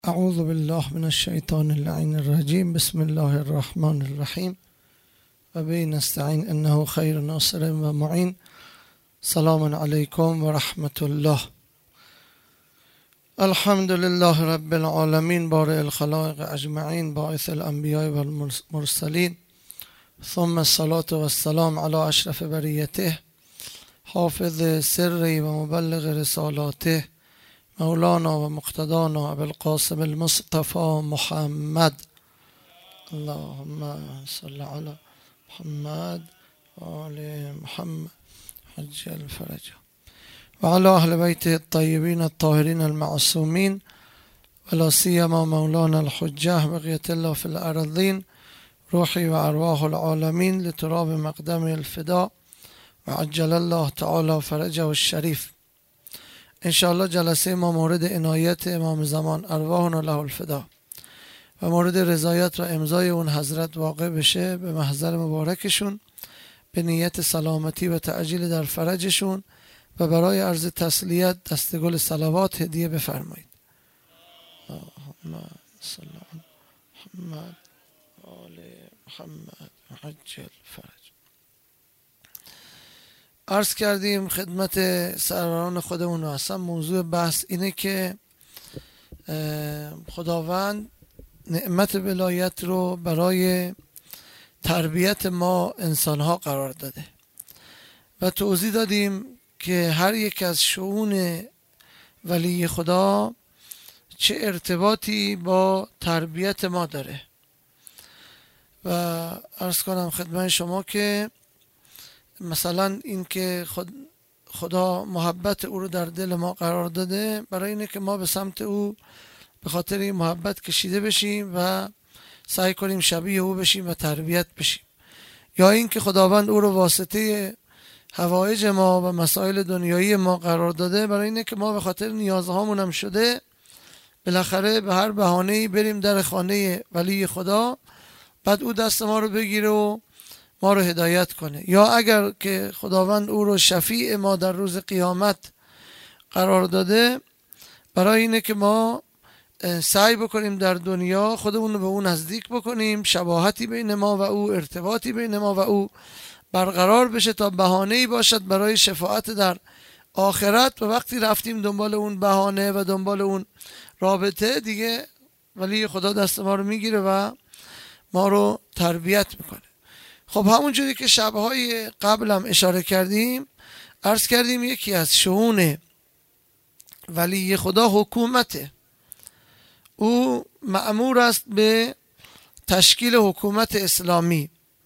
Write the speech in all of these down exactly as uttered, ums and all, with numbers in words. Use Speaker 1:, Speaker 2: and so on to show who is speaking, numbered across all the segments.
Speaker 1: اعوذ بالله من الشیطان اللعین الرجیم. بسم الله الرحمن الرحیم و به نستعین انه خیر ناصر و معین. سلام علیکم و رحمت الله. الحمد لله رب العالمین بارئ الخلائق اجمعین باعث الانبیاء و المرسلین ثم الصلاة و السلام علی اشرف بریته حافظ سری و مبلغ رسالاته مولانا و مقتدانا ابوالقاسم المصطفى محمد. اللهم صل على محمد و آل محمد عجل فرجه و علی اهل بیت الطیبین الطاهرین المعصومین و لا سیما مولانا الحجه بقیة الله فی الارضین روحی و ارواح العالمین لتراب مقدم الفدا و عجل الله تعالی فرجه الشریف. انشاءالله جلسه ما مورد عنایت امام زمان ارواحنا له الفدا و مورد رضایت و امضای اون حضرت واقع بشه به محضر مبارکشون به نیت سلامتی و تعجیل در فرجشون و برای عرض تسلیت دستگل صلوات هدیه بفرمایید. اللهم صل علی محمد و آل محمد عجل فرج. عرض کردیم خدمت سروران خودمون و اصلا موضوع بحث اینه که خداوند نعمت ولایت رو برای تربیت ما انسانها قرار داده و توضیح دادیم که هر یک از شؤون ولی خدا چه ارتباطی با تربیت ما داره و عرض کنم خدمت شما که مثلا این که خود خدا محبت او رو در دل ما قرار داده برای اینه که ما به سمت او به خاطر این محبت کشیده بشیم و سعی کنیم شبیه او بشیم و تربیت بشیم، یا این که خداوند او رو واسطه حوایج ما و مسائل دنیایی ما قرار داده برای اینه که ما به خاطر نیازهامون هم شده بالاخره به هر بهانه‌ای بریم در خانه ولی خدا، بعد او دست ما رو بگیره و ما رو هدایت کنه. یا اگر که خداوند او رو شفیع ما در روز قیامت قرار داده برای اینه که ما سعی بکنیم در دنیا خودمون رو به او نزدیک بکنیم، شباهتی بین ما و او، ارتباطی بین ما و او برقرار بشه تا بهانه‌ای باشد برای شفاعت در آخرت. و وقتی رفتیم دنبال اون بهانه و دنبال اون رابطه دیگه ولی خدا دست ما رو میگیره و ما رو تربیت میکنه. خب همونجوری که شبهای قبلم اشاره کردیم عرض کردیم یکی از شؤون ولی خدا حکومته. او مأمور است به تشکیل حکومت اسلامی.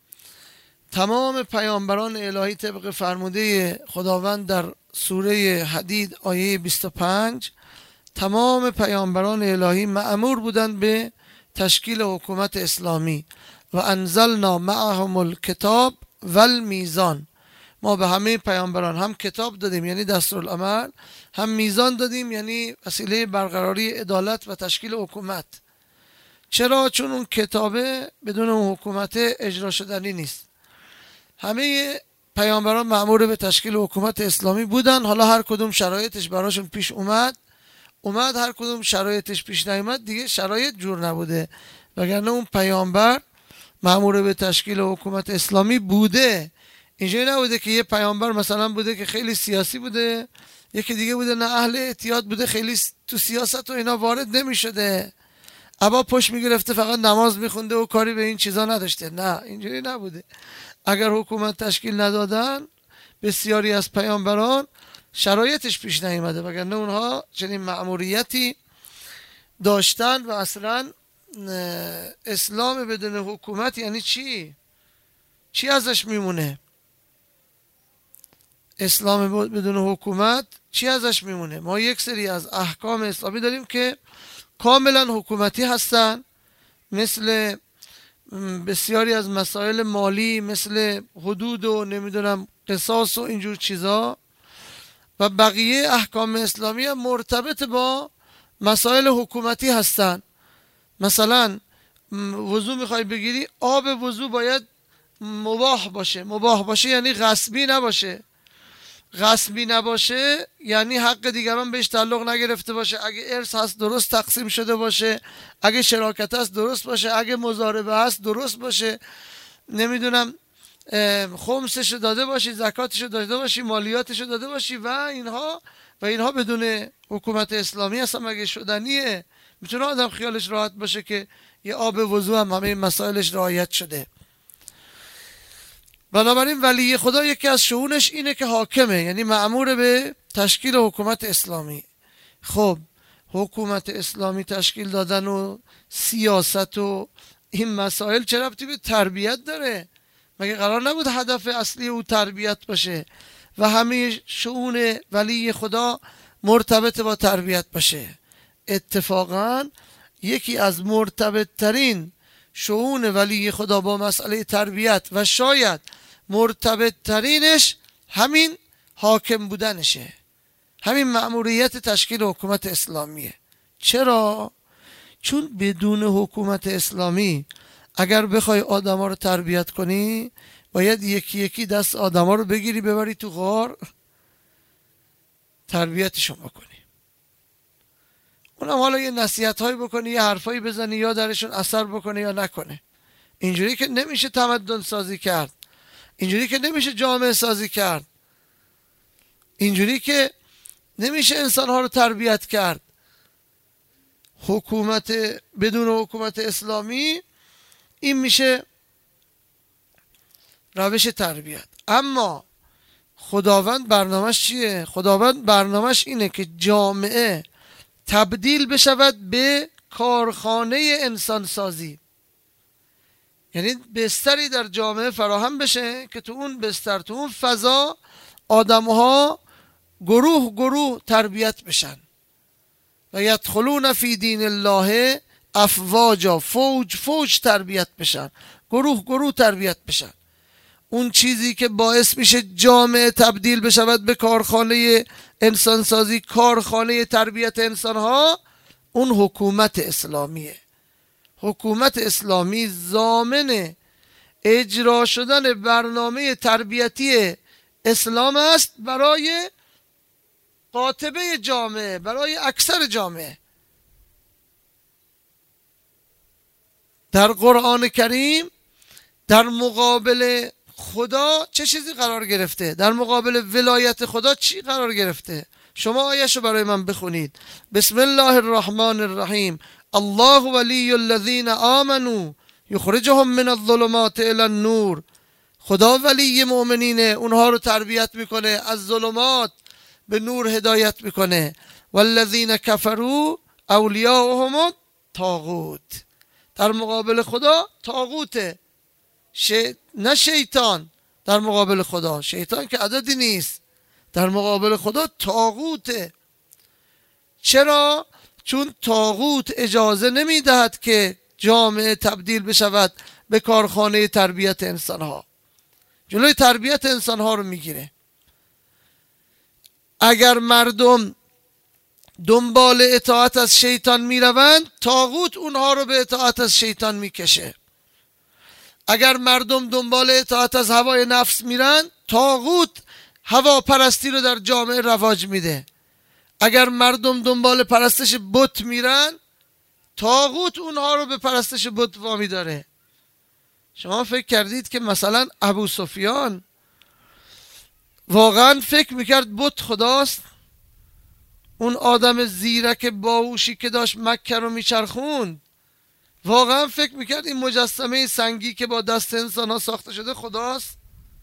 Speaker 1: تمام پیامبران الهی طبق فرموده خداوند در سوره حدید آیه بیست و پنج تمام پیامبران الهی مأمور بودند به تشکیل حکومت اسلامی. و انزلنا معهم الکتاب و المیزان. ما به همه پیامبران هم کتاب دادیم یعنی دستورالعمل، هم میزان دادیم یعنی وسیله برقراری عدالت و تشکیل حکومت. چرا؟ چون اون کتابه بدون اون حکومت اجرا شدنی نیست. همه پیامبران مأمور به تشکیل حکومت اسلامی بودن، حالا هر کدوم شرایطش براشون پیش اومد اومد هر کدوم شرایطش پیش نیامد دیگه شرایط جور نبوده، وگرنه اون پیامبر مأمور به تشکیل حکومت اسلامی بوده. اینجوری نبوده که یه پیامبر مثلا بوده که خیلی سیاسی بوده، یکی دیگه بوده نه اهل احتیاط بوده خیلی تو سیاست و اینا وارد نمی شده، ابا پشت می گرفته فقط نماز می خونده و کاری به این چیزا نداشته. نه اینجوری نبوده. اگر حکومت تشکیل ندادن بسیاری از پیامبران شرایطش پیش نیامده، وگرنه اونها چنین مأموریتی داشتن. و اصلا اسلام بدون حکومت یعنی چی؟ چی ازش میمونه؟ اسلام بدون حکومت چی ازش میمونه؟ ما یک سری از احکام اسلامی داریم که کاملا حکومتی هستن، مثل بسیاری از مسائل مالی، مثل حدود و نمیدونم قصاص و اینجور چیزا، و بقیه احکام اسلامی هم مرتبط با مسائل حکومتی هستن. مثلا وضو میخوای بگیری، آب وضو باید مباح باشه. مباح باشه یعنی غصبی نباشه. غصبی نباشه یعنی حق دیگران بهش تعلق نگرفته باشه، اگه ارث هست درست تقسیم شده باشه، اگه شراکت هست درست باشه، اگه مضاربه هست درست باشه، نمیدونم خمسش داده باشی، زکاتش داده باشی، مالیاتش داده باشی و اینها و اینها بدون حکومت اسلامی اصلا مگه شدنیه؟ میتونه آدم خیالش راحت باشه که یه آب وضو هم همه مسائلش رعایت شده. بنابراین ولی خدا یکی از شؤونش اینه که حاکمه، یعنی مأمور به تشکیل حکومت اسلامی. خب حکومت اسلامی تشکیل دادن و سیاست و این مسائل چه ربطی به تربیت داره؟ مگه قرار نبود هدف اصلی او تربیت باشه و همه شؤون ولی خدا مرتبط با تربیت باشه؟ اتفاقا یکی از مرتبط ترین شؤون ولی خدا با مسئله تربیت و شاید مرتبط ترینش همین حاکم بودنشه، همین مأموریت تشکیل حکومت اسلامیه. چرا؟ چون بدون حکومت اسلامی اگر بخوای آدما رو تربیت کنی باید یکی یکی دست آدما رو بگیری ببری تو غار تربیتشون بکنی. اونم حالا یه نصیحت هایی بکنی، یه حرفایی بزنی یا درشون اثر بکنه یا نکنه. اینجوری که نمیشه تمدن سازی کرد، اینجوری که نمیشه جامعه سازی کرد، اینجوری که نمیشه انسانها رو تربیت کرد. حکومت بدون حکومت اسلامی این میشه روش تربیت. اما خداوند برنامهش چیه؟ خداوند برنامهش اینه که جامعه تبدیل بشود به کارخانه انسان سازی، یعنی بستری در جامعه فراهم بشه که تو اون بستر، تو اون فضا آدمها گروه گروه تربیت بشن و یدخلون فی دین الله افواجا، فوج فوج تربیت بشن، گروه گروه تربیت بشن. اون چیزی که باعث میشه جامعه تبدیل بشود به کارخانه انسانسازی، کارخانه تربیت انسانها، اون حکومت اسلامیه. حکومت اسلامی ضامن اجرا شدن برنامه تربیتی اسلام است برای قاطبه جامعه، برای اکثر جامعه. در قرآن کریم در مقابل خدا چه چیزی قرار گرفته؟ در مقابل ولایت خدا چی قرار گرفته؟ شما آیه‌شو برای من بخونید. بسم الله الرحمن الرحیم. الله ولی الذین آمنوا یخرجهم من الظلمات الی النور. خدا ولی مؤمنینه، اونها رو تربیت میکنه، از ظلمات به نور هدایت میکنه. والذین کفروا اولیاءهم الطاغوت. در مقابل خدا طاغوته، شی... نه شیطان. در مقابل خدا شیطان که عددی نیست، در مقابل خدا طاغوته. چرا؟ چون طاغوت اجازه نمیدهد که جامعه تبدیل بشود به کارخانه تربیت انسانها، جلوی تربیت انسانها رو میگیره. اگر مردم دنبال اطاعت از شیطان میروند، طاغوت اونها رو به اطاعت از شیطان میکشه. اگر مردم دنبال اطاعت از هوای نفس میرن، طاغوت هوا پرستی رو در جامعه رواج میده. اگر مردم دنبال پرستش بت میرن، طاغوت اونها رو به پرستش بت وامی داره. شما فکر کردید که مثلا ابو سفیان واقعا فکر میکرد بت خداست؟ اون آدم زیرک باهوشی که داشت مکه رو میچرخوند واقعا فکر میکرد این مجسمه سنگی که با دست انسان ها ساخته شده خداست؟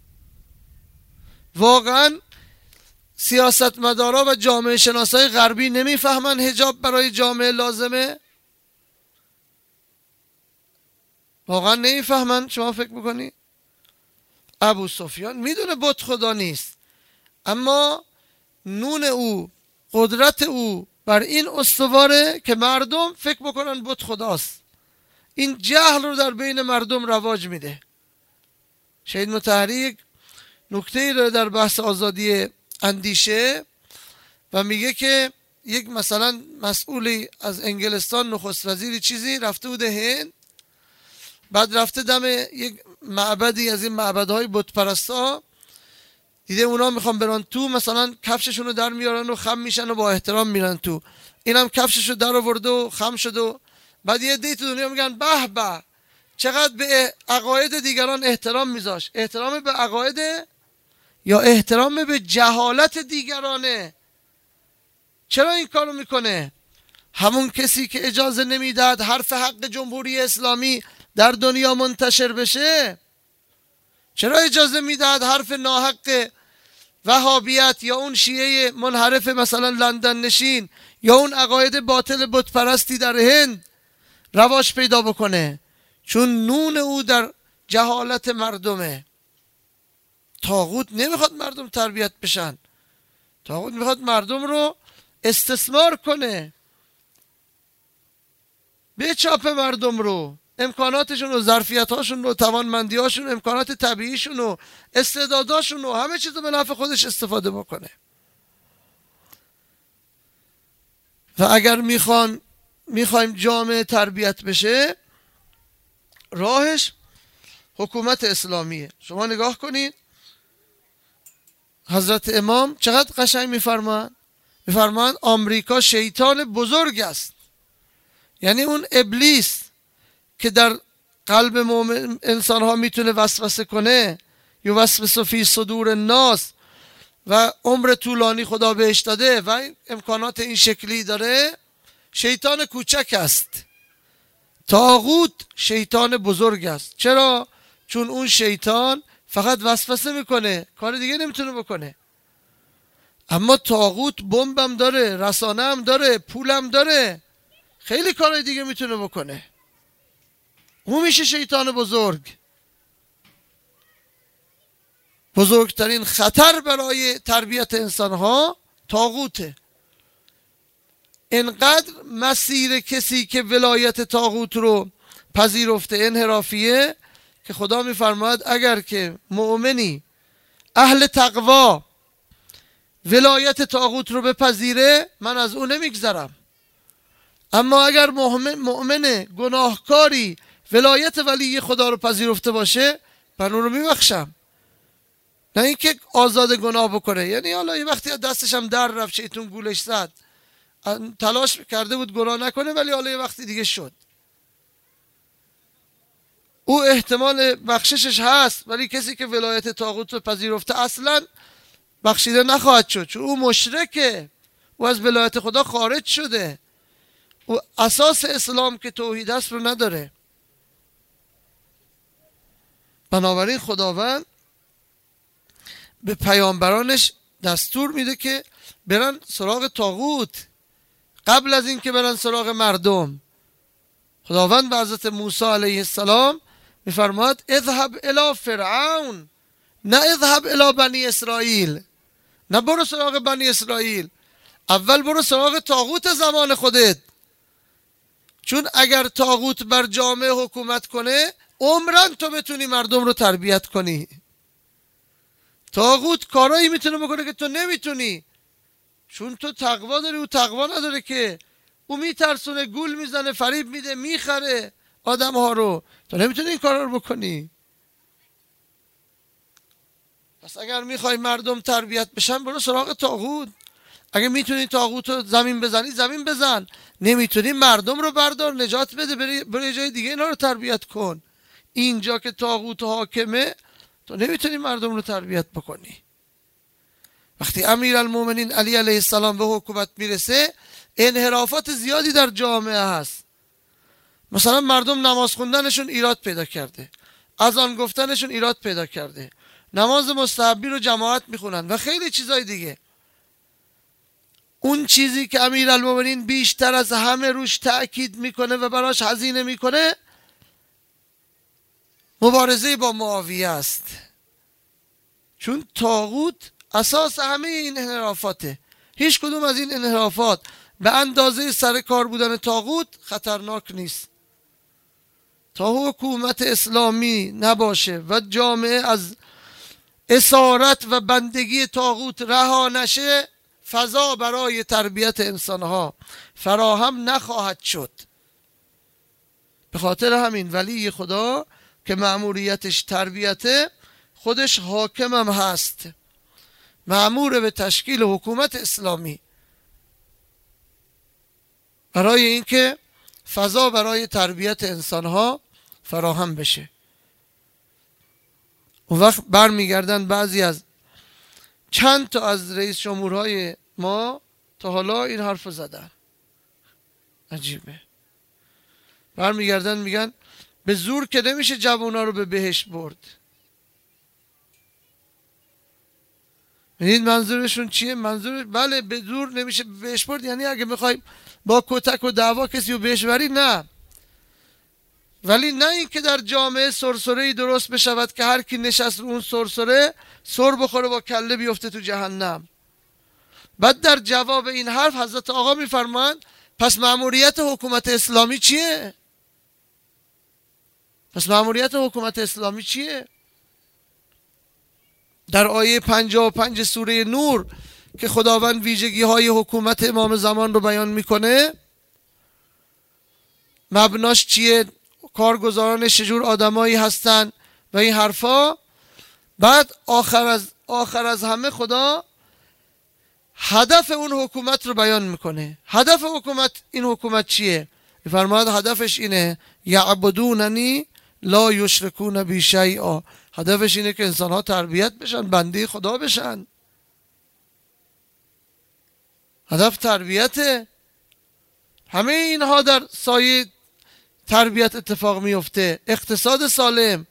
Speaker 1: واقعا سیاستمدارا و جامعه شناسای غربی نمیفهمن حجاب برای جامعه لازمه؟ واقعا نمیفهمن؟ شما فکر میکنی؟ ابو سفیان میدونه بت خدا نیست، اما نون او، قدرت او بر این استواره که مردم فکر بکنن بت خداست. این جهل رو در بین مردم رواج میده. شهید مطهری یک نکته‌ای رو در بحث آزادی اندیشه و میگه که یک مثلا مسئولی از انگلستان، نخست وزیری چیزی، رفته بوده هند، بعد رفته دم یک معبدی از این معبدهای بت پرستا، دیده اونا میخوان برن تو، مثلا کفششون رو در میارن و خم میشن و با احترام میرن تو، اینم کفشش رو در آورده و خم شده و بعد یه دی تو دنیا میگن به به چقدر به عقاید دیگران احترام میذاش. احترام به عقاید یا احترام به جهالت دیگرانه؟ چرا این کارو میکنه؟ همون کسی که اجازه نمیداد حرف حق جمهوری اسلامی در دنیا منتشر بشه، چرا اجازه میداد حرف ناحق وهابیت یا اون شیعه منحرف مثلا لندن نشین یا اون عقاید باطل بت پرستی در هند رواج پیدا بکنه؟ چون نون او در جهالت مردمه. طاغوت نمیخواد مردم تربیت بشن، طاغوت میخواد مردم رو استثمار کنه، بچاپه مردم رو، امکاناتشون و ظرفیتاشون و توانمندیاشون، امکانات طبیعیشون و استعداداشون و همه چیز رو به نفع خودش استفاده بکنه. و اگر میخوان میخوایم جامعه تربیت بشه، راهش حکومت اسلامیه. شما نگاه کنید حضرت امام چقدر قشنگ میفرمان، میفرمان آمریکا شیطان بزرگ است. یعنی اون ابلیس که در قلب مؤمن انسان ها میتونه وسوسه کنه، یا وسوسه فی صدور الناس، و عمر طولانی خدا بهش داده و این امکانات این شکلی داره، شیطان کوچک است. طاغوت شیطان بزرگ است. چرا؟ چون اون شیطان فقط وسوسه میکنه، کار دیگه نمیتونه بکنه. اما طاغوت بمبم داره، رسانه هم داره، پولم داره، خیلی کارهای دیگه میتونه بکنه. اون میشه شیطان بزرگ. بزرگترین خطر برای تربیت انسانها طاغوته. انقدر مسیر کسی که ولایت طاغوت رو پذیرفته انحرافیه که خدا میفرماید اگر که مؤمنی اهل تقوا ولایت طاغوت رو بپذیره من از اون نمیگذرم. اما اگر مؤمن, مؤمن گناهکاری ولایت ولی خدا رو پذیرفته باشه من اون رو میبخشم، نه اینکه آزاد گناه بکنه. یعنی حالا یه وقتی دستش هم در رفت، شیطون گولش زد، تلاش کرده بود گناه نکنه، ولی حالا یه وقتی دیگه شد، او احتمال بخششش هست. ولی کسی که ولایت طاغوت رو پذیرفته اصلا بخشیده نخواهد شد، چون او مشرکه، او از ولایت خدا خارج شده، او اساس اسلام که توحید است رو نداره. بنابراین خداوند به پیامبرانش دستور میده که برن سراغ طاغوت قبل از این که برن سراغ مردم. خداوند به حضرت موسی علیه السلام میفرماد اذهب الی فرعون، نه اذهب الی بنی اسرائیل، نه برو سراغ بنی اسرائیل، اول برو سراغ طاغوت زمان خودت. چون اگر طاغوت بر جامعه حکومت کنه عمرن تو بتونی مردم رو تربیت کنی. طاغوت کارایی میتونه بکنه که تو نمیتونی، چون تو تقوا داری، او تقوا نداره که. او میترسونه، گول میزنه، فریب میده، میخره آدم ها رو، تو نمیتونی این کارا رو بکنی. پس اگر میخوای مردم تربیت بشن برو سراغ طاغوت. اگه میتونی طاغوت رو زمین بزنی زمین بزن، نمیتونی مردم رو بردار نجات بده، بری بری جای دیگه اینا رو تربیت کن. اینجا که طاغوت حاکمه تو نمیتونی مردم رو تربیت بکنی. وقتی امیرالمومنین علی علیه السلام به حکومت میرسه انحرافات زیادی در جامعه هست. مثلا مردم نماز خوندنشون ایراد پیدا کرده، اذان گفتنشون ایراد پیدا کرده، نماز مستحبی رو جماعت میخونن و خیلی چیزای دیگه. اون چیزی که امیرالمومنین بیشتر از همه روش تأکید میکنه و براش هزینه میکنه مبارزه با معاویه است. چون طاغوت اساس همه این انحرافاته. هیچ کدوم از این انحرافات به اندازه سر کار بودن طاغوت خطرناک نیست. تا حکومت اسلامی نباشه و جامعه از اسارت و بندگی طاغوت رها نشه، فضا برای تربیت انسانها فراهم نخواهد شد. به خاطر همین ولی خدا که مأموریتش تربیته خودش حاکم هم هست. مأمور به تشکیل حکومت اسلامی برای اینکه فضا برای تربیت انسانها فراهم بشه. اون وقت برمیگردن بعضی از چند تا از رئیس جمهورهای ما تا حالا این حرف زدن، عجیبه. برمیگردن میگن به زور که نمیشه جوونا رو به بهشت برد. این منظورشون چیه؟ منظور بله به زور نمیشه به بهشت برد، یعنی اگه میخوایم با کتک و دعوا کسی رو بهشت بری، نه. ولی نه این که در جامعه سرسره‌ای درست بشود که هر کی نشست رو اون سرسره سر بخوره با کله بیفته تو جهنم. بعد در جواب این حرف حضرت آقا میفرمایند پس مأموریت حکومت اسلامی چیه؟ پس مأموریت حکومت اسلامی چیه؟ در آیه پنجاه و پنج سوره نور که خداوند ویژگی های حکومت امام زمان رو بیان میکنه، مبناش چیه، کارگزارانش چجور آدمایی هستن و این حرفا. بعد آخر از آخر از همه خدا هدف اون حکومت رو بیان میکنه. هدف حکومت این حکومت چیه؟ فرماد هدفش اینه یعبدوننی لا یشرکون بی شیئا. هدفش اینه که انسان ها تربیت بشن، بنده خدا بشن. هدف تربیته. همه اینها در سایه تربیت اتفاق میفته. اقتصاد سالم،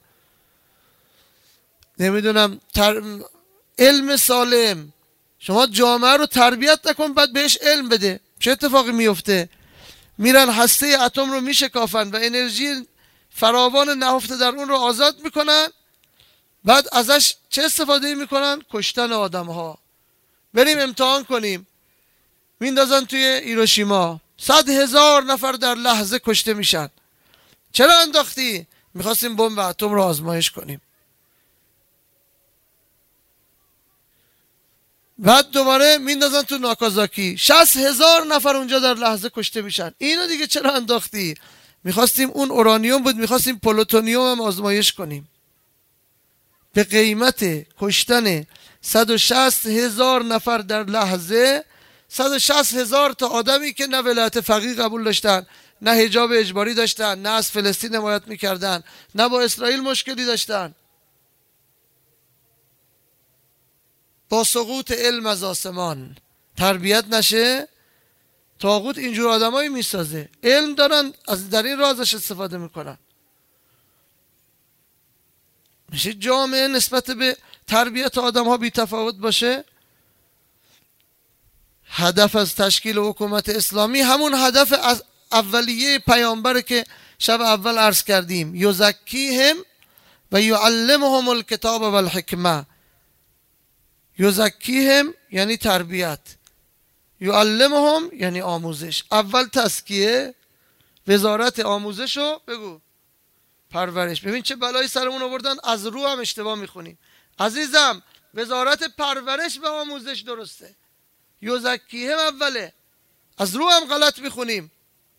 Speaker 1: نمیدونم تر... علم سالم. شما جامعه رو تربیت نکن بعد بهش علم بده، چه اتفاقی میفته؟ میرن هسته اتم رو میشکافن و انرژی فراوان نهفته در اون رو آزاد میکنن، بعد ازش چه استفاده میکنن؟ کشتن آدم ها. بریم امتحان کنیم، میندازن توی هیروشیما، صد هزار نفر در لحظه کشته میشن. چرا انداختی؟ میخواستیم بمب اتم رو آزمایش کنیم. بعد دوباره میندازن تو ناکازاکی، شصت هزار نفر اونجا در لحظه کشته میشن. اینو دیگه چرا انداختی؟ میخواستیم اون اورانیوم بود، میخواستیم پلوتونیوم هم آزمایش کنیم. به قیمت کشتن صد و شصت هزار نفر در لحظه، صد و شصت هزار تا آدمی که نه ولایت فقیه قبول داشتن، نه حجاب اجباری داشتن، نه از فلسطین حمایت میکردن، نه با اسرائیل مشکلی داشتن. با سقوط علم از آسمان تربیت نشه، طاغوت اینجور آدمایی میسازه. علم دارن، از در این رازش استفاده میکنن. میشه جامعه نسبت به تربیت آدم ها بی تفاوت باشه. هدف از تشکیل حکومت اسلامی همون هدف از اولیه پیامبر که شب اول عرض کردیم، یزکیهم و یعلمهم الکتاب و الحکمه. یزکیهم یعنی تربیت، یعلمهم یعنی آموزش. اول تزکیه، وزارت آموزش رو بگو پرورش. ببین چه بلایی سرمون آوردن، از رو هم اشتباه میخونیم. عزیزم وزارت پرورش و آموزش درسته، یزکیهم اوله، از رو هم غلط میخونیم.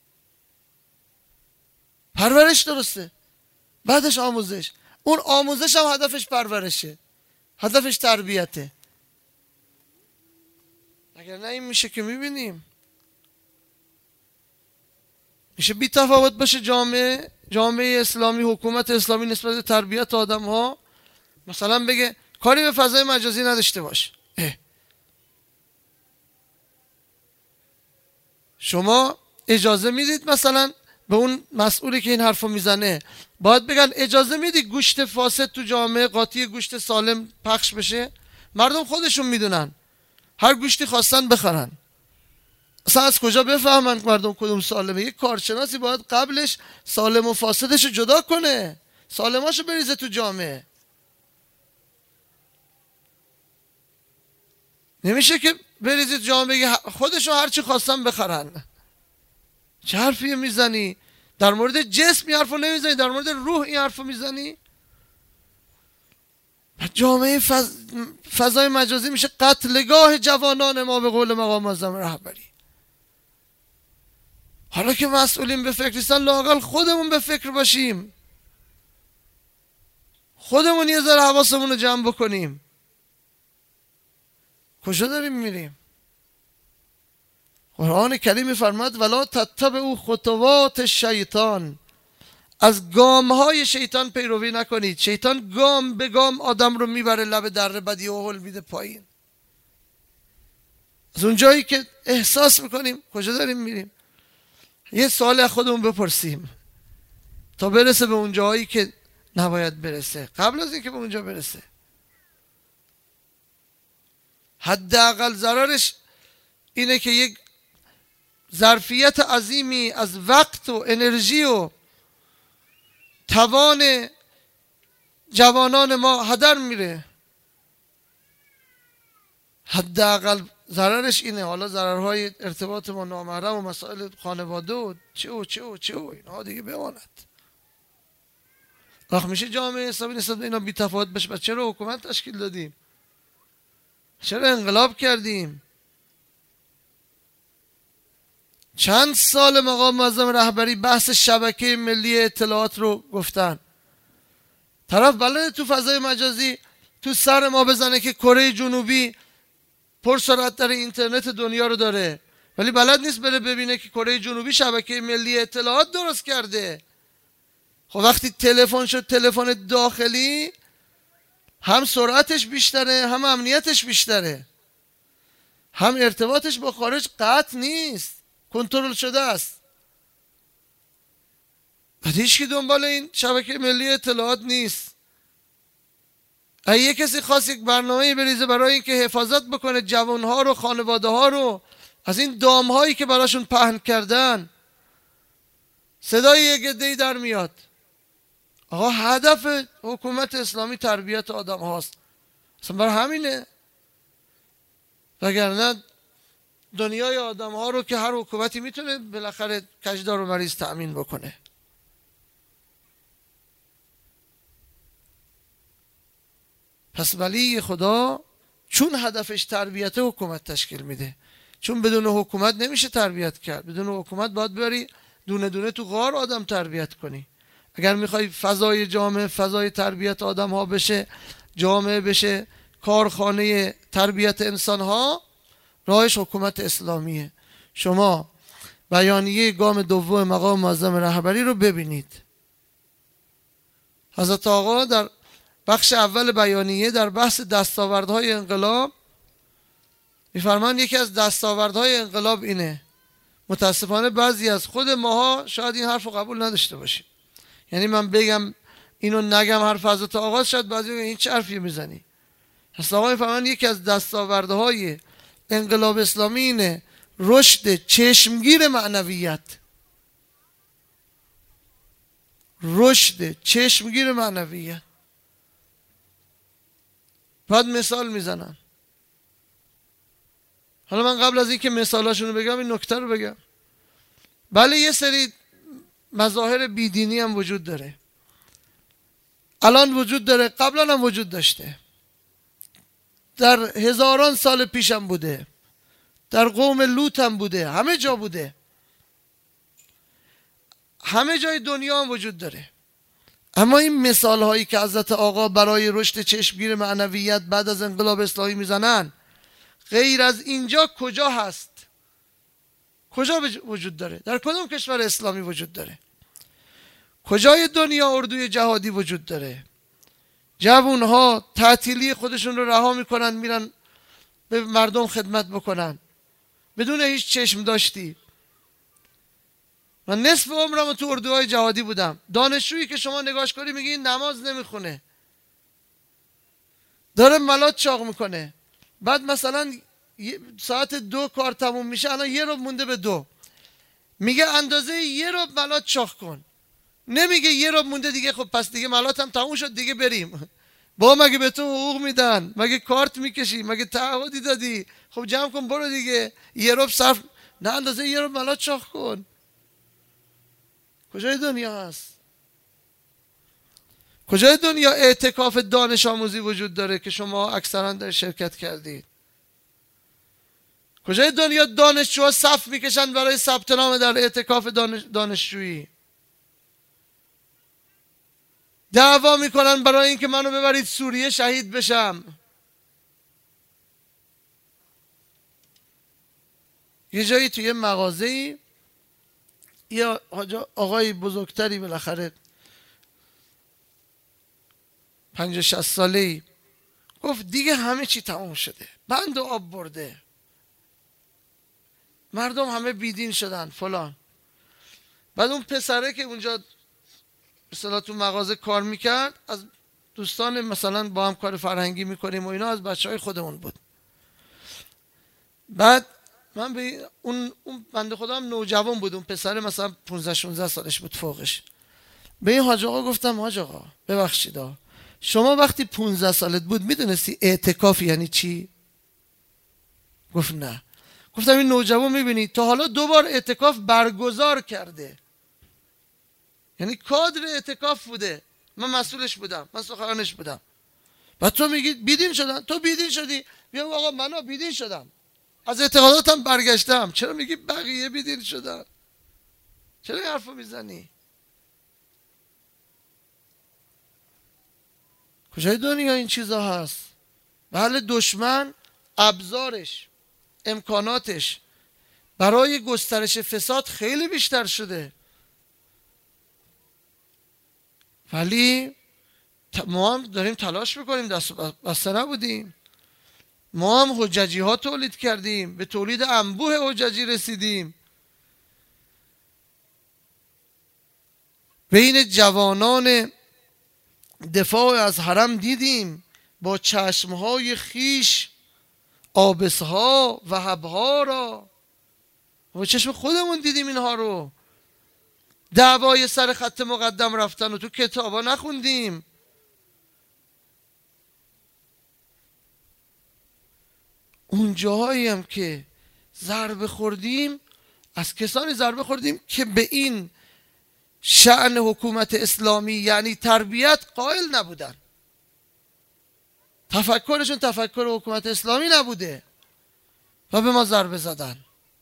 Speaker 1: پرورش درسته، بعدش آموزش. اون آموزش هم هدفش پرورشه، هدفش تربیته. اگر نه این میشه که میبینیم میشه بی تفاوت باشه جامعه جامعه اسلامی، حکومت اسلامی نسبت به تربیت آدم ها. مثلا بگه کاری به فضای مجازی نداشته باش. اه. شما اجازه میدید مثلا به اون مسئولی که این حرفو میزنه باید بگن اجازه میدی گوشت فاسد تو جامعه قاطی گوشت سالم پخش بشه؟ مردم خودشون میدونن، هر گوشتی خواستن بخرن. اصلا از کجا بفهمن مردم کدوم سالمه؟ یک کارشناسی باید قبلش سالم و فاسدش رو جدا کنه، سالماشو بریزه تو جامعه. نمیشه که بریزید جامعه خودشون هرچی خواستن بخرن. چه حرفی میزنی؟ در مورد جسم این حرفو نمیزنی، در مورد روح این حرفو میزنی؟ جامعه فض... فضای مجازی میشه قتلگاه جوانان ما به قول مقام معظم رهبری. حالا که مسئولین به فکر نیستن، لااقل خودمون به فکر باشیم، خودمون یه ذره حواسمون رو جمع بکنیم. کجا داریم میریم؟ قرآن کریم میفرماد ولا تتبعوا خطوات شیطان، از گام های شیطان پیروی نکنید. شیطان گام به گام آدم رو میبره لب دره بدی و هل میده پایین. از اون جایی که احساس میکنیم کجا داریم میریم، یه سوال از خودمون بپرسیم تا برسه به اون جایی که نباید برسه. قبل از اینکه به اونجا برسه حداقل ضررش اینه که یک ظرفیت عظیمی از وقت و انرژی و توان جوانان ما هدر میره. حداقل ضررش اینه. حالا ضررهای ارتباط با نامحرم و مسائل خانواده و چه و چه و چه و اینها دیگه بماند. وقت میشه جامعه اسلامی نسبت به اینا بی تفاوت بشه. چرا حکومت تشکیل دادیم؟ چرا انقلاب کردیم؟ چند سال مقام معظم رهبری بحث شبکه ملی اطلاعات رو گفتن. طرف بلده تو فضای مجازی تو سر ما بزنه که کره جنوبی پرسرعت در اینترنت دنیا رو داره، ولی بلد نیست بره ببینه که کره جنوبی شبکه ملی اطلاعات درست کرده. خب وقتی تلفن شد تلفن داخلی، هم سرعتش بیشتره، هم امنیتش بیشتره، هم ارتباطش با خارج قطع نیست، کنترل شده است. بعد هیچکی دنبال این شبکه ملی اطلاعات نیست. اگه کسی خواست یک برنامه‌ای بریزه برای اینکه حفاظت بکنه جوانها رو، خانواده ها رو از این دامهایی که براشون پهن کردن، صدای یک عده‌ای در میاد. آقا هدف حکومت اسلامی تربیت آدم هاست، اصلا برای همینه. وگرنه دنیای آدم ها رو که هر حکومتی میتونه بالاخره کجدار و مریض تأمین بکنه. پس ولی خدا چون هدفش تربیت حکومت تشکیل میده، چون بدون حکومت نمیشه تربیت کرد. بدون حکومت باید بری دونه دونه تو غار آدم تربیت کنی. اگر میخوای فضای جامعه فضای تربیت آدم ها بشه، جامعه بشه کارخانه تربیت انسان ها، راهش حکومت اسلامیه. شما بیانیه گام دوم مقام معظم رهبری رو ببینید. حضرت آقا در بخش اول بیانیه در بحث دستاوردهای انقلاب میفرمان یکی از دستاوردهای انقلاب اینه. متاسفانه بعضی از خود ماها شاید این حرف رو قبول نداشته باشیم. یعنی من بگم اینو نگم حرف حضرت آقا، شاید بعضی بگن این چه حرفی میزنی. حضرت آقا میفرمان یکی از دستاوردهای انقلاب اسلامی اینه رشد چشمگیر معنویت. رشد چشمگیر معنویت. بعد مثال میزنن. حالا من قبل از اینکه مثالاشون رو بگم این نکته رو بگم. بله یه سری مظاهر بیدینی هم وجود داره، الان وجود داره، قبلا هم وجود داشته، در هزاران سال پیش هم بوده، در قوم لوط هم بوده، همه جا بوده، همه جای دنیا هم وجود داره. اما این مثال هایی که حضرت آقا برای رشد چشمگیر معنویت بعد از انقلاب اسلامی میزنن، غیر از اینجا کجا هست؟ کجا وجود داره؟ در کدوم کشور اسلامی وجود داره؟ کجای دنیا اردوی جهادی وجود داره؟ جوون ها تعطیلی خودشون رو رها میکنن میرن به مردم خدمت بکنن بدون هیچ چشم داشتی. من نصف عمرم تو اردوهای جهادی بودم. دانشجویی که شما نگاش کنی میگی این نماز نمیخونه، داره ملات چاق میکنه، بعد مثلا ساعت دو کار تموم میشه، الان یه رو مونده به دو، میگه اندازه یه رو ملات چاق کن، نمیگه یه رو مونده دیگه خب پس دیگه ملاتم تموم شد دیگه بریم. با مگه به تو حقوق میدن؟ مگه کارت میکشی؟ مگه تعهدی دادی؟ خب جمع کن برو دیگه، یه رو صرف، نه اندازه یه رو ملات چاق کن. کجای دنیا هست؟ کجای دنیا اعتکاف دانش آموزی وجود داره که شما اکثرا در شرکت کردید؟ کجای دنیا دانشجوها صف میکشن برای ثبت نام در اعتکاف دانش دانشجویی؟ دعوا میکنن برای اینکه منو ببرید سوریه شهید بشم. یه جایی توی مغازه‌ای یا آقای بزرگتری بالاخره پنجاه شصت ساله‌ای گفت دیگه همه چی تموم شده، بند و آب برده، مردم همه بیدین شدن فلان. بعد اون پسره که اونجا مثلا تو مغازه کار میکرد، از دوستان مثلا با هم کار فرهنگی میکنیم و اینا، از بچه های خودمون بود. بعد من به اون اون بنده خدا هم نوجوان بود، اون پسر مثلا پانزده شانزده سالش بود فوقش. به این حاج آقا گفتم حاج آقا ببخشید، شما وقتی پانزده سالت بود میدونستی اعتکاف یعنی چی؟ گفت نه. گفتم این نوجوان میبینی تا حالا دو بار اعتکاف برگزار کرده، یعنی کادر اعتکاف بوده، من مسئولش بودم، من سخنرانش بودم. و تو میگی بیدین شدن، تو بیدین شدی، بیا آقا من بیدین شدم، از اعتقاداتم برگشتم، چرا میگی بقیه بیدین شدن؟ چرا این حرفو میزنی؟ کجای دنیا این چیزا هست؟ بله دشمن ابزارش، امکاناتش برای گسترش فساد خیلی بیشتر شده، ولی ما هم داریم تلاش میکنیم، دست بسته نبودیم. ما هم حججی ها تولید کردیم، به تولید انبوه حججی رسیدیم. بین جوانان دفاع از حرم دیدیم با چشمهای خیش آبسها و حبها را، با چشم خودمون دیدیم اینها رو. دعوای سر خط مقدم رفتن و تو کتابا نخوندیم. اون جاهایی هم که ضربه خوردیم، از کسانی ضربه خوردیم که به این شأن حکومت اسلامی یعنی تربیت قائل نبودن، تفکرشون تفکر حکومت اسلامی نبوده و به ما ضربه زدن.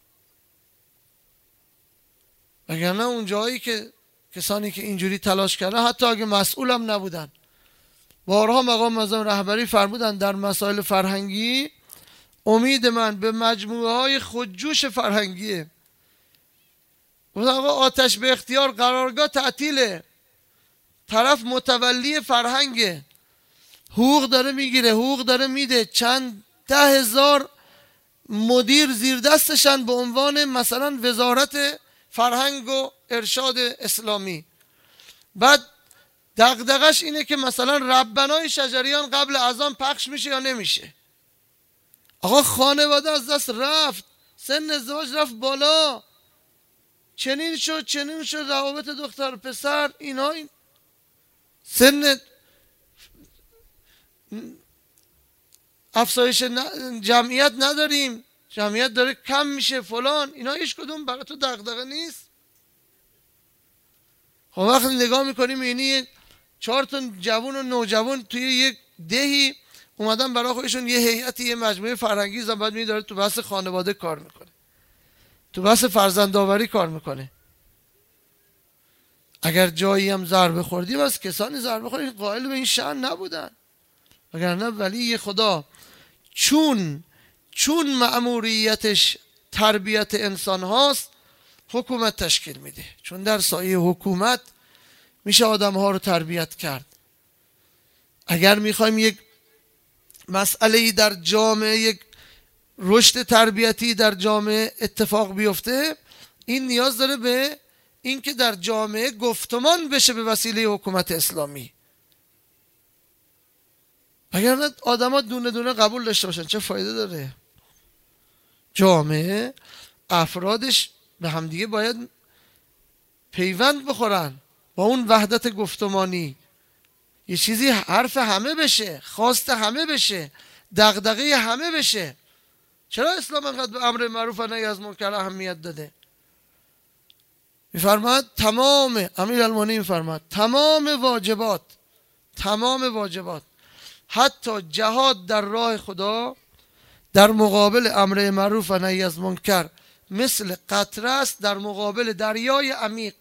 Speaker 1: وگرنه اون جایی که کسانی که اینجوری تلاش کردن حتی اگه مسئولم نبودن، بارها مقام معظم رهبری فرمودن در مسائل فرهنگی امید من به مجموعه های خودجوش فرهنگیه. گفتن آقا آتش به اختیار قرارگاه تعطیله، طرف متولی فرهنگه، حقوق داره میگیره، حقوق داره میده، چند ده هزار مدیر زیر دستشن به عنوان مثلا وزارت فرهنگ و ارشاد اسلامی. بعد دغدغش اینه که مثلا ربنای شجریان قبل اذان پخش میشه یا نمیشه. آقا خانواده از دست رفت، سن ازدواج رفت بالا، چنین شد چنین شد، روابط دختر پسر اینا، این سن افزایش جمعیت نداریم، جمعیت داره کم میشه فلان، اینا هیچ کدوم برای تو دغدغه نیست. خب وقتی نگاه میکنیم میبینی چهار تا جوان و نوجوان توی یک دهی اومدن برای خودشون یه هیئتی یه مجموعه فرهنگی زدن، بعد می داره تو بحث خانواده کار میکنه، تو بحث فرزندآوری کار میکنه. اگر جایی هم ضربه خوردیم از کسانی ضربه خوردیم قائل به این شأن نبودن، وگرنه ولی خدا چون چون مأموریتش تربیت انسان هاست حکومت تشکیل میده، چون در سایه حکومت میشه آدم ها رو تربیت کرد. اگر میخوایم یک مسئله در جامعه، یک رشد تربیتی در جامعه اتفاق بیفته، این نیاز داره به اینکه در جامعه گفتمان بشه به وسیله حکومت اسلامی. اگر آدم ها دونه دونه قبول داشته باشن چه فایده داره؟ جامعه افرادش به همدیگه باید پیوند بخورن با اون وحدت گفتمانی، یه چیزی حرف همه بشه، خواست همه بشه، دغدغه همه بشه. چرا اسلام انقدر به امر معروف و نهی از منکر اهمیت داده؟ میفرماد تمام، امیرالمومنین میفرماد تمام واجبات، تمام واجبات حتی جهاد در راه خدا در مقابل امر معروف و نهی از منکر مثل قطره است در مقابل دریای عمیق.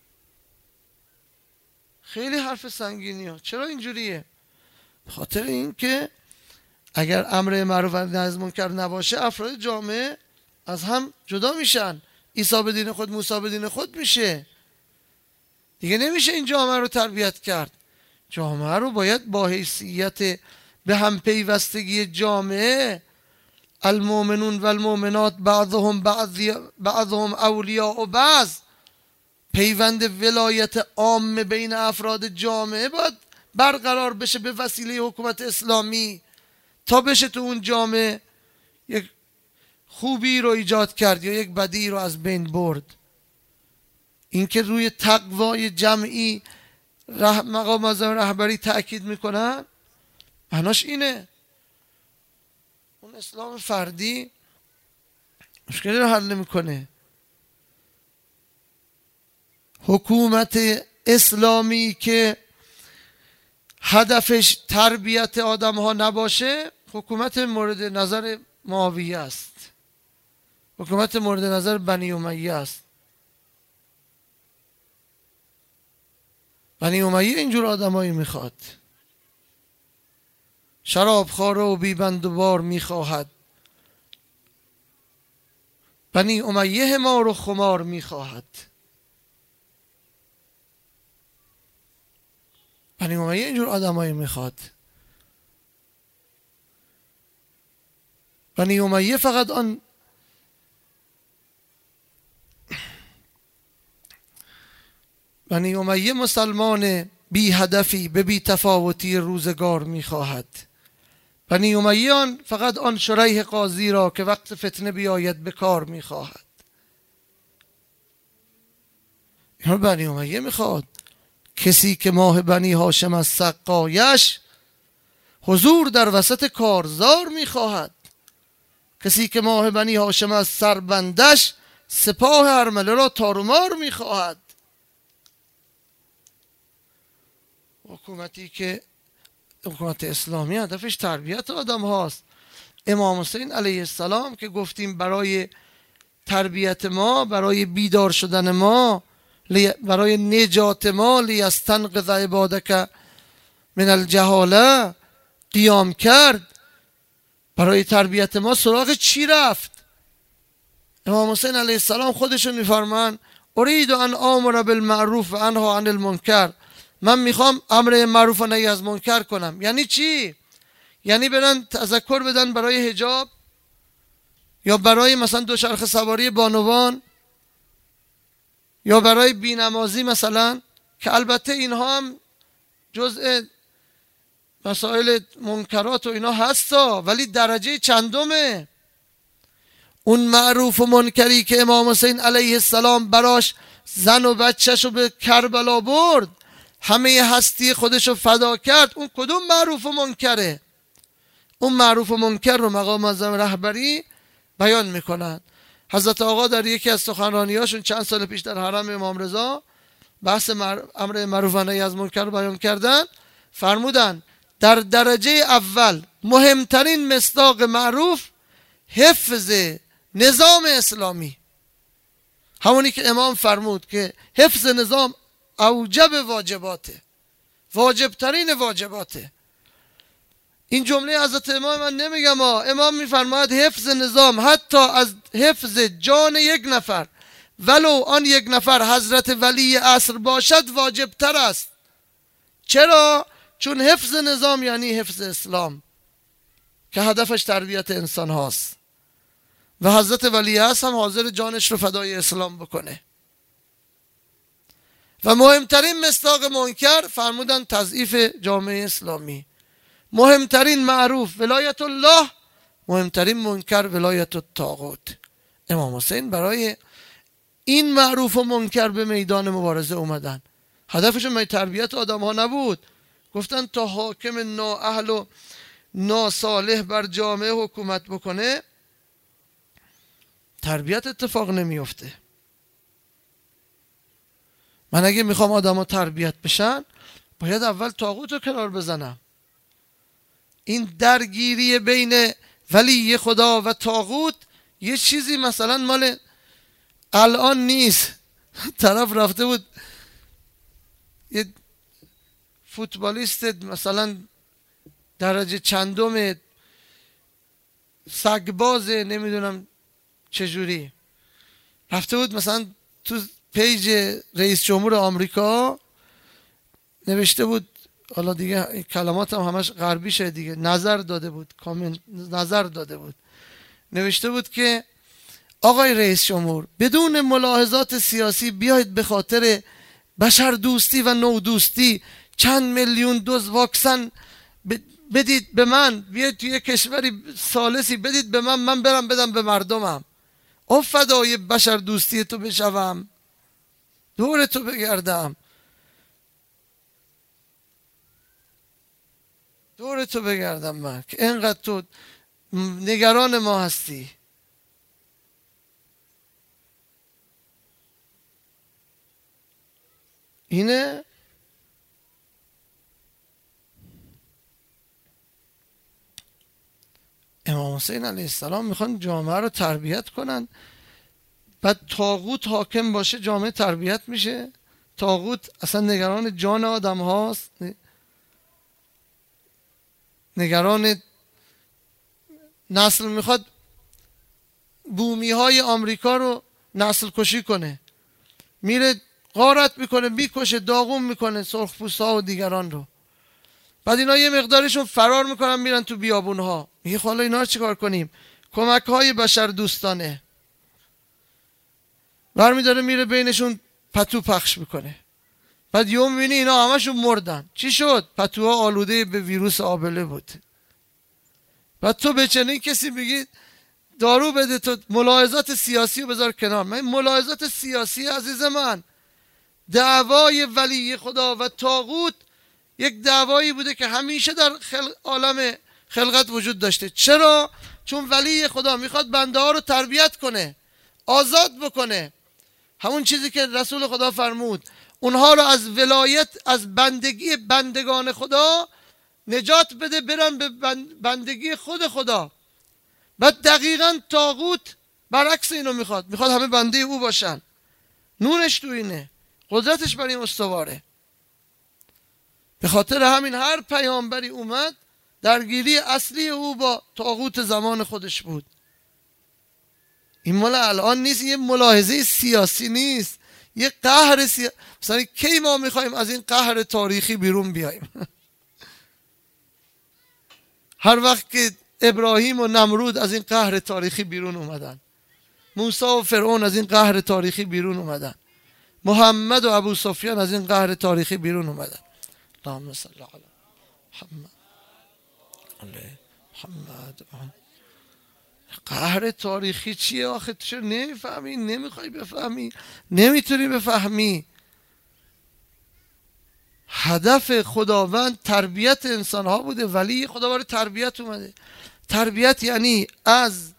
Speaker 1: خیلی حرف سنگینی ها. چرا اینجوریه؟ به خاطر این که اگر امر معروف و نهی از منکر نباشه افراد جامعه از هم جدا میشن. عیسی به دین خود، موسی به دین خود میشه. دیگه نمیشه این جامعه رو تربیت کرد. جامعه رو باید با حیثیت به هم پیوستگی جامعه، المؤمنون و المؤمنات بعضهم بعضهم اولیاء و بعض، پیوند ولایت عام بین افراد جامعه باید برقرار بشه به وسیله حکومت اسلامی، تا بشه تو اون جامعه یک خوبی رو ایجاد کرد یا یک بدی رو از بین برد. اینکه روی تقوای جمعی رح... مقام اعظم رهبری تأکید میکنن، معناش اینه. اون اسلام فردی مشکلی رو حل نمیکنه. حکومت اسلامی که هدفش تربیت آدم ها نباشه، حکومت مورد نظر معاویه است، حکومت مورد نظر بنی امیه است. بنی امیه اینجور آدمایی میخواد، شرابخوار و بیبندوبار میخواهد. بنی امیه حمار و خمار میخواهد. بنی امیه اینجور آدمایی میخواد. بنی امیه فقط آن بنی امیه مسلمان بی هدفی به بی تفاوتی روزگار میخواهد. بنی امیه آن فقط آن شریح قاضی را که وقت فتنه بیاید به کار میخواهد. این بنی امیه میخواد. کسی که ماه بنی هاشم از سقایش، حضور در وسط کارزار میخواهد. کسی که ماه بنی هاشم از سربندش، سپاه ارمله را تارومار میخواهد. حکومتی که حکومت اسلامی هدفش تربیت آدم هاست. امام حسین علیه السلام که گفتیم برای تربیت ما، برای بیدار شدن ما، برای نجات ما، لیستنقذ عبادک من الجهاله قیام کرد. برای تربیت ما سراغ چی رفت؟ امام حسین علیه السلام خودشون میفرمان ارید ان آمر بالمعروف و انها عن المنکر. من میخوام امر معروف و نهی از منکر کنم. یعنی چی؟ یعنی برن تذکر بدن برای حجاب، یا برای مثلا دوچرخه سواری بانوان، یا برای بینمازی مثلا، که البته اینها هم جزء مسائل منکرات و اینا هستا، ولی درجه چندمه. اون معروف و منکری که امام حسین علیه السلام براش زن و بچه‌شو به کربلا برد، همه هستی خودشو فدا کرد، اون کدوم معروف و منکره؟ اون معروف و منکر رو مقام اعظم رهبری بیان میکنن. حضرت آقا در یکی از سخنرانیاشون چند سال پیش در حرم امام رضا بحث امر معروف و نهی از منکر رو بیان کردن، فرمودن در درجه اول مهمترین مصداق معروف حفظ نظام اسلامی، همونی که امام فرمود که حفظ نظام اوجب واجباته، واجبترین واجباته. این جمله حضرت امام من نمیگم ها، امام میفرماید حفظ نظام حتی از حفظ جان یک نفر، ولو آن یک نفر حضرت ولی عصر باشد، واجبتر است. چرا؟ چون حفظ نظام یعنی حفظ اسلام که هدفش تربیت انسان هاست، و حضرت ولی عصر هم حاضر جانش رو فدای اسلام بکنه. و مهمترین مصداق منکر فرمودن تضعیف جامعه اسلامی. مهمترین معروف ولایت الله، مهمترین منکر ولایت الطاغوت. امام حسین برای این معروف و منکر به میدان مبارزه اومدن. هدفشون می تربیت آدم ها نبود. گفتن تا حاکم نااهل و ناصالح بر جامعه حکومت بکنه، تربیت اتفاق نمیفته. من اگه میخوام آدم ها تربیت بشن، باید اول طاغوت رو کنار بزنم. این درگیری بین ولی خدا و طاغوت یه چیزی مثلا مال الان نیست. طرف رفته بود یه فوتبالیست مثلا درجه چندم سگبازه، نمیدونم چجوری؟ رفته بود مثلا تو پیج رئیس جمهور آمریکا نوشته بود، حالا دیگه کلمات هم همش غربی شه دیگه، نظر داده بود، کامنت نظر داده بود، نوشته بود که آقای رئیس جمهور بدون ملاحظات سیاسی بیایید به خاطر بشر دوستی و نو دوستی چند میلیون دوز واکسن بدید به من، بیاید توی کشوری ثالثی بدید به من، من برم بدم به مردمم، او فدای بشر دوستی تو بشوم، دور تو بگردم، دور تو بگردم من که اینقدر تو نگران ما هستی. اینه امام حسین علیه السلام میخوان جامعه رو تربیت کنن، بعد طاغوت حاکم باشه جامعه تربیت میشه؟ طاغوت اصلا نگران جان آدم هاست، نگران نسل، میخواد بومی های آمریکا رو نسل کشی کنه، میره غارت میکنه، میکشه، داغون میکنه سرخپوست ها و دیگران رو، بعد اینا یه مقدارشون فرار میکنن میرن تو بیابون ها، میگه حالا اینا رو چیکار کنیم؟ کمک های بشر دوستانه، برمیداره میره بینشون پتو پخش میکنه، بعد یوم میبینی اینا همشون مردن. چی شد؟ پتوها آلوده به ویروس آبله بود. بعد تو به چنین کسی میگی دارو بده؟ تو ملاحظات سیاسی رو بذار کنار. من ملاحظات سیاسی عزیز من، دعوای ولی خدا و طاغوت یک دعوایی بوده که همیشه در خل... عالم خلقت وجود داشته. چرا؟ چون ولی خدا میخواد بنده ها رو تربیت کنه، آزاد بکنه، همون چیزی که رسول خدا فرمود اونها رو از ولایت، از بندگی بندگان خدا نجات بده، برن به بندگی خود خدا. بعد دقیقاً طاغوت برعکس اینو میخواد، میخواد همه بنده او باشن. نونش تو اینه، قدرتش بر این استواره. به خاطر همین هر پیامبری اومد درگیری اصلی او با طاغوت زمان خودش بود. این مال الان نیست، یه ملاحظه سیاسی نیست، یه قهر سیاسی. مثلا کی ما میخوایم از این قهر تاریخی بیرون بیاییم؟ هر وقت که ابراهیم و نمرود از این قهر تاریخی بیرون اومدن، موسی و فرعون از این قهر تاریخی بیرون اومدن، محمد و ابو سفیان از این قهر تاریخی بیرون اومدن. اللهم صل علی محمد علی محمد. قهر تاریخی چیه آخه؟ چرا نمیفهمی؟ نمیخوای بفهمی؟ نمیتونی بفهمی. هدف خداوند تربیت انسان ها بوده، ولی خدا برای تربیت اومده. تربیت یعنی از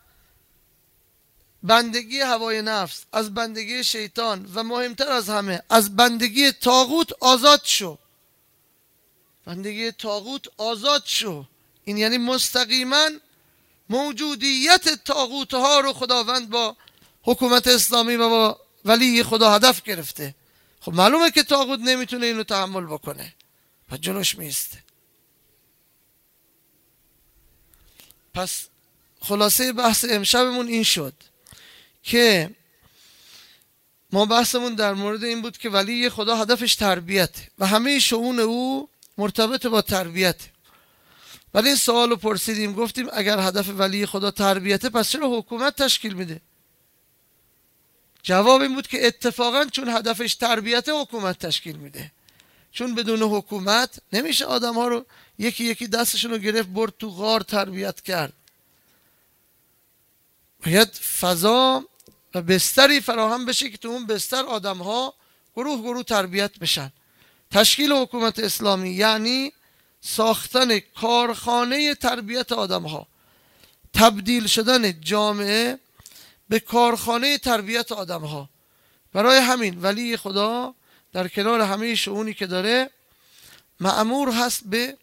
Speaker 1: بندگی هوای نفس، از بندگی شیطان و مهمتر از همه از بندگی طاغوت آزاد شو. بندگی طاغوت آزاد شو. این یعنی مستقیما موجودیت طاغوت ها رو خداوند با حکومت اسلامی و با ولی خدا هدف گرفته. خب معلومه که طاغوت نمیتونه اینو تحمل بکنه و جلوش میسته. پس خلاصه بحث امشبمون این شد که ما بحثمون در مورد این بود که ولی خدا هدفش تربیته و همه شؤون او مرتبط با تربیته. ولی این سوال رو پرسیدیم، گفتیم اگر هدف ولی خدا تربیته پس چرا حکومت تشکیل میده؟ جواب این بود که اتفاقا چون هدفش تربیته حکومت تشکیل میده. چون بدون حکومت نمیشه آدم ها رو یکی یکی دستشون رو گرفت برد تو غار تربیت کرد. باید فضا و بستری فراهم بشه که تو اون بستر آدم ها گروه گروه تربیت بشن. تشکیل حکومت اسلامی یعنی ساختن کارخانه تربیت آدم ها، تبدیل شدن جامعه به کارخانه تربیت آدم ها. برای همین ولی خدا در کنار همه شئونی که داره مأمور هست به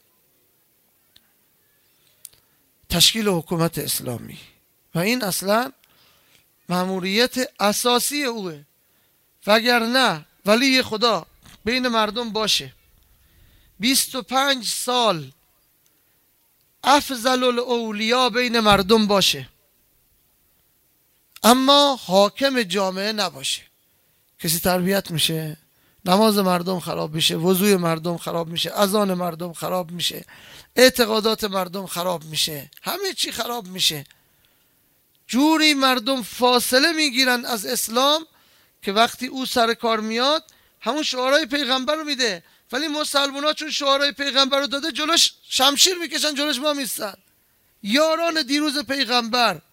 Speaker 1: تشکیل حکومت اسلامی و این اصلا مأموریت اساسی اوه. وگرنه ولی خدا بین مردم باشه بیست و پنج سال افضل الاولیا بین مردم باشه، اما حاکم جامعه نباشه. کسی تربیت میشه، نماز مردم خراب میشه، وضوی مردم خراب میشه، اذان مردم خراب میشه، اعتقادات مردم خراب میشه، همه چی خراب میشه. جوری مردم فاصله میگیرن از اسلام که وقتی او سر کار میاد همون شعارهای پیغمبر رو میده، ولی مسلمونا چون شعارهای پیغمبر رو داده جلوش شمشیر میکشن، جلوش ما میستن. یاران دیروز پیغمبر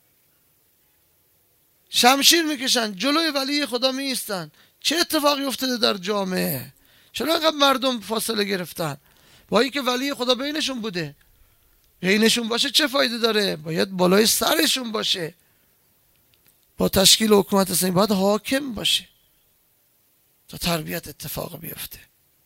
Speaker 1: شمشیر میکشن، جلوی ولی خدا میستن. چه اتفاقی افتاده در جامعه؟ چرا اینقدر مردم فاصله گرفتن؟ با اینکه ولی خدا بینشون بوده. بینشون باشه چه فایده داره؟ باید بالای سرشون باشه. با تشکیل حکومت اسلامی باید حاکم باشه تا تربیت اتفاق بیفته.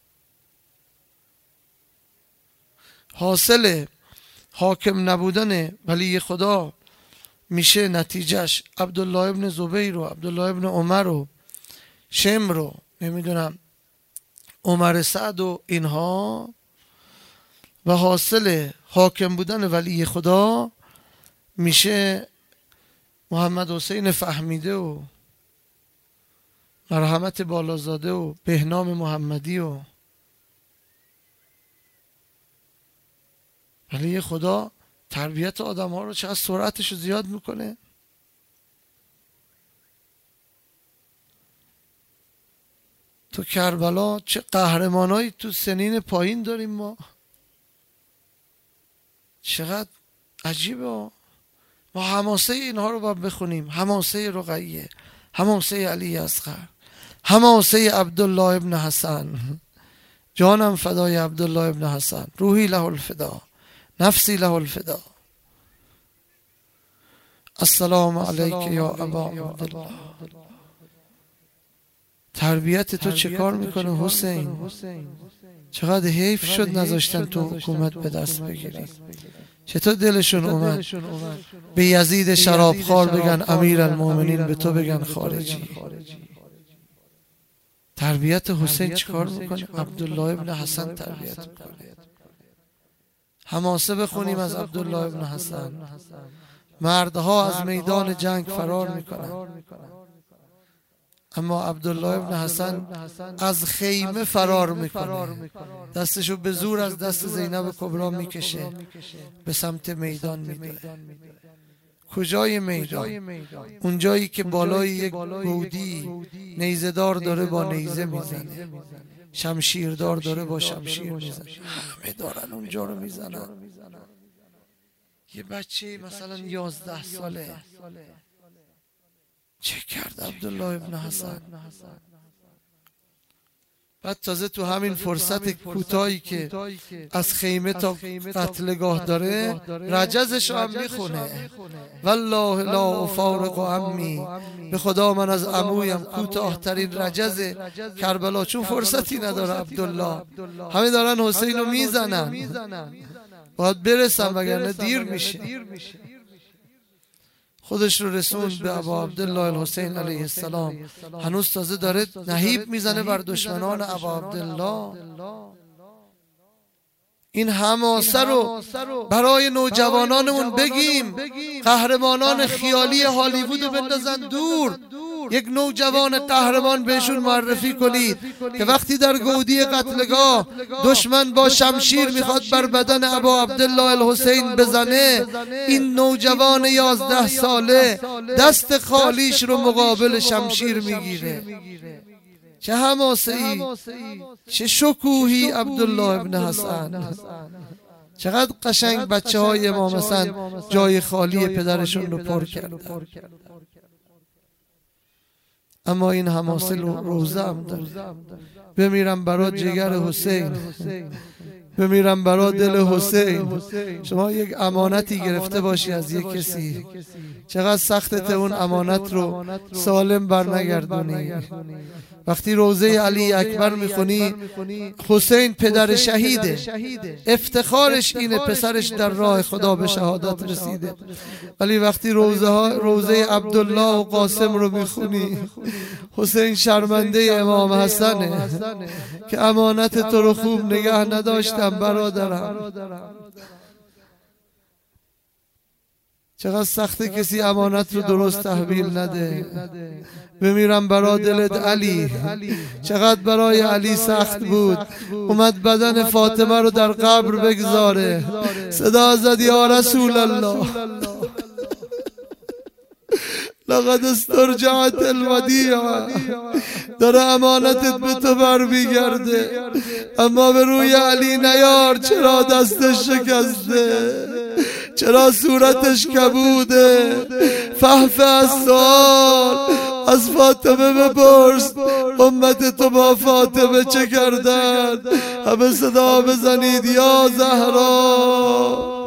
Speaker 1: حاصل حاکم نبودن ولی خدا میشه نتیجهش عبدالله ابن زبیر و عبدالله ابن عمر و شمر رو نمیدونم عمر سعد و اینها، و حاصل حاکم بودن ولی خدا میشه محمد حسین فهمیده و مرحمت بالازاده و بهنام محمدی و ولی خدا تربیت آدم ها رو چه از سرعتش رو زیاد میکنه. تو کربلا چه قهرمانایی تو سنین پایین داریم ما، چقدر عجیبه. ما حماسه اینها رو باید بخونیم، حماسه رقیه، حماسه علی اصغر، حماسه عبدالله ابن حسن. جانم فدای عبدالله ابن حسن، روحی له الفدا، نفسی له الفدا. السلام علیک یا ابا عبدالله. تربیت تو چه کار میکنه حسین؟ چقدر حیف شد نذاشتن تو حکومت به دست بگیری. چطور دلشون اومد به یزید شرابخوار بگن امیر المومنین، به تو بگن خارجی. تربیت حسین چیکار میکنه؟ عبدالله ابن حسن تربیت میکنه. حماسه بخونیم از عبدالله ابن حسن. مردها از میدان جنگ فرار میکنن، اما عبدالله ابن حسن از خیمه فرار میکنه، دستشو به زور از دست زینب کبرا میکشه، به سمت میدان میدوه. کجای میدان؟ اونجایی که بالای یک گودی نیزه‌دار داره با نیزه میزنه، شمشیردار داره با شمشیر میزنه، همه دارن اونجا رو میزنن. یه بچه مثلا یازده ساله چه کرد عبدالله ابن حسن؟ بعد تازه تو همین فرصت کوتاهی که از خیمه تا قتلگاه داره رجزش هم میخونه. والله لا افارق عمی، به خدا من از عمویم کوتاه‌ترین رجز کربلا، چون فرصتی نداره عبدالله. همه دارن حسین رو میزنن، باید برسن وگرنه دیر میشه. خودش رو رسوند به ابا عبدالله الحسین علیه السلام، هنوز تازه داره نهیب میزنه بر دشمنان ابا عبدالله. این حماسه رو برای نوجوانانمون بگیم، قهرمانان خیالی هالیوود رو بندازن دور. یک نوجوان قهرمان بهشون معرفی کنید که وقتی در گودی قتلگاه دشمن با شمشیر میخواد بر بدن ابا عبدالله الحسین بزنه، این نوجوان یازده ساله دست خالیش رو مقابل شمشیر میگیره. چه حماسه ای، چه شکوهی عبدالله ابن حسن. چقدر قشنگ بچه های ما مثلا جای خالی پدرشون رو پر کردن. اما این حماسه روزه هم داره. بمیرم برای جگر حسین، بمیرم برای دل حسین. شما یک امانتی گرفته باشی از یک کسی، چقدر سختت اون امانت رو سالم برنگردونی. وقتی روزه علی اکبر میخونی، حسین پدر شهیده، افتخارش اینه پسرش در راه خدا به شهادت رسیده. ولی وقتی روزه ها روزه عبدالله و قاسم رو میخونی، حسین شرمنده امام حسنه که امانت تو رو خوب نگه نداشتم برادرم. چقدر سخته کسی امانت رو درست تحویل نده. بمیرم برا دلت علی، چقدر برای علی سخت بود اومد بدن فاطمه رو در قبر بگذاره، صدا زد یا رسول الله لقد استرجعت الودیعه، داره امانتت به تو بر میگرده، اما به روی علی نیار. چرا دستش شکسته؟ چرا صورتش کبوده؟ فحف از سوال از فاطمه بپرس امت تو با فاطمه چه کردن؟ همه صدا بزنید یا زهرا.